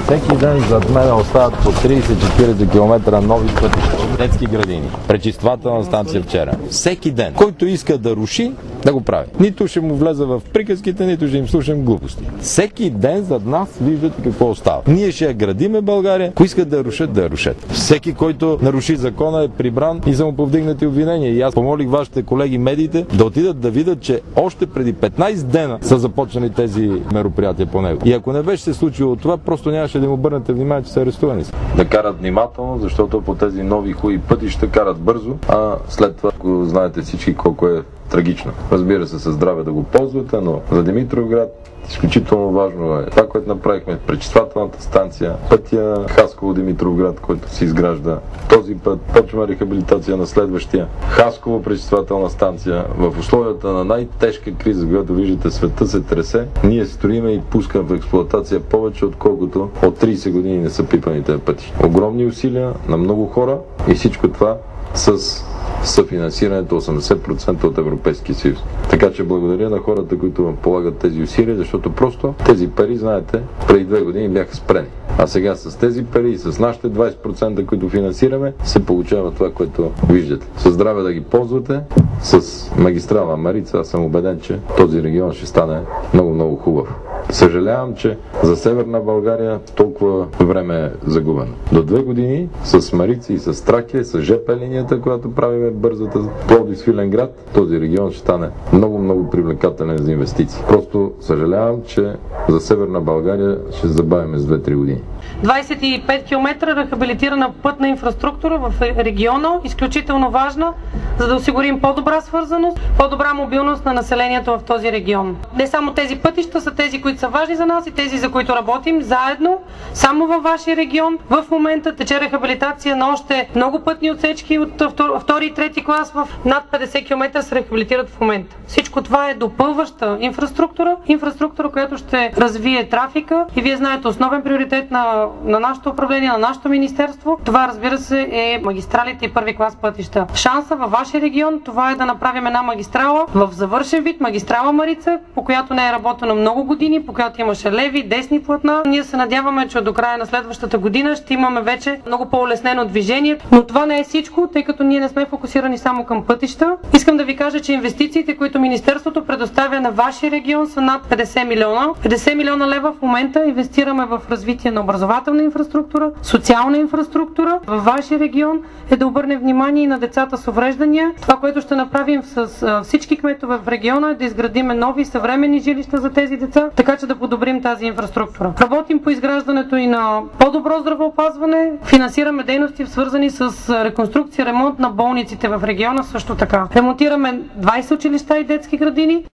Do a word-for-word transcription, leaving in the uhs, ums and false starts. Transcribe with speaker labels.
Speaker 1: Всеки ден зад мен остават по трийсет-четирийсет километра нови пътища, детски градини, пречиствателна станция вчера. Всеки ден. Който иска да руши, да го прави. Нито ще му влезе в приказките, нито ще им слушам глупости. Всеки ден зад нас виждате какво остава. Ние ще я градиме България, ако искат да я рушат, да я рушат. Всеки, който наруши закона, е прибран и са му повдигнати обвинения. И аз помолих вашите колеги медиите да отидат да видят, че още преди петнайсет дена са започнали тези мероприятия по него. И ако не беше се случило това, просто нямаше да им обърнете внимание, че са арестувани. Да карат внимателно, защото по тези нови хубави пътища карат бързо, а след това, ако знаете всички колко е трагично. Разбира се, със здраве да го ползвате, но за Димитровград изключително важно е това, което направихме, пречиствателната станция, пътя Хасково-Димитровград, който се изгражда. Този път почва рехабилитация на следващия. Хасково пречиствателна станция. В условията на най-тежка криза, когато виждате света се тресе, ние строиме и пускаме в експлоатация повече, отколкото от трийсет години не са пипани тези пъти. Огромни усилия на много хора и всичко това с съфинансирането осемдесет процента от Европейския съюз. Така че благодаря на хората, които полагат тези усилия, защото просто тези пари, знаете, преди две години бяха спрени. А сега с тези пари и с нашите двайсет процента, които финансираме, се получава това, което виждате. Със здраве да ги ползвате, с магистрала Марица, аз съм убеден, че този регион ще стане много-много хубав. Съжалявам, че за Северна България толкова време е загубено. До две години с Марица и с Тракия, с ЖП линията, която правиме бързата Пловдив-Свиленград, този регион ще стане много-много привлекателен за инвестиции. Просто съжалявам, че за Северна България ще забавим с две-три години.
Speaker 2: двайсет и пет километра рехабилитирана пътна инфраструктура в региона, изключително важна, за да осигурим по-добра свързаност, по-добра мобилност на населението в този регион. Не само тези пътища са тези, които са важни за нас и тези, за които работим заедно. Само във вашия регион в момента тече рехабилитация на още много пътни отсечки от втори и трети клас в над петдесет километра се рехабилитират в момента. Всичко това е допълваща инфраструктура, инфраструктура, която ще развие трафика и вие знаете, основен приоритет на, на нашето управление, на нашето министерство, това разбира се е магистралите и първи клас пътища. Шанса във вашия регион това е да направим една магистрала в завършен вид, магистрала Марица, по която не е работено много години, по която имаше леви, десни платна. Ние се надяваме, че до края на следващата година ще имаме вече много по-улеснено движение, но това не е всичко, тъй като ние не сме фокусирани само към пътища. Искам да ви кажа, че инвестициите, които министерството предоставя на вашия регион са над петдесет милиона. петдесет милиона лева в момента инвестираме в развитие на образователна инфраструктура, социална инфраструктура. Във вашия регион е да обърне внимание и на децата с увреждания. Това, което ще направим с всички кметове в региона е да изградиме нови съвременни жилища за тези деца, така че да подобрим тази инфраструктура. Работим по изграждането и на по-добро здравеопазване, финансираме дейности свързани с реконструкция, ремонт на болниците в региона също така. Ремонтираме двайсет училища и детски градини.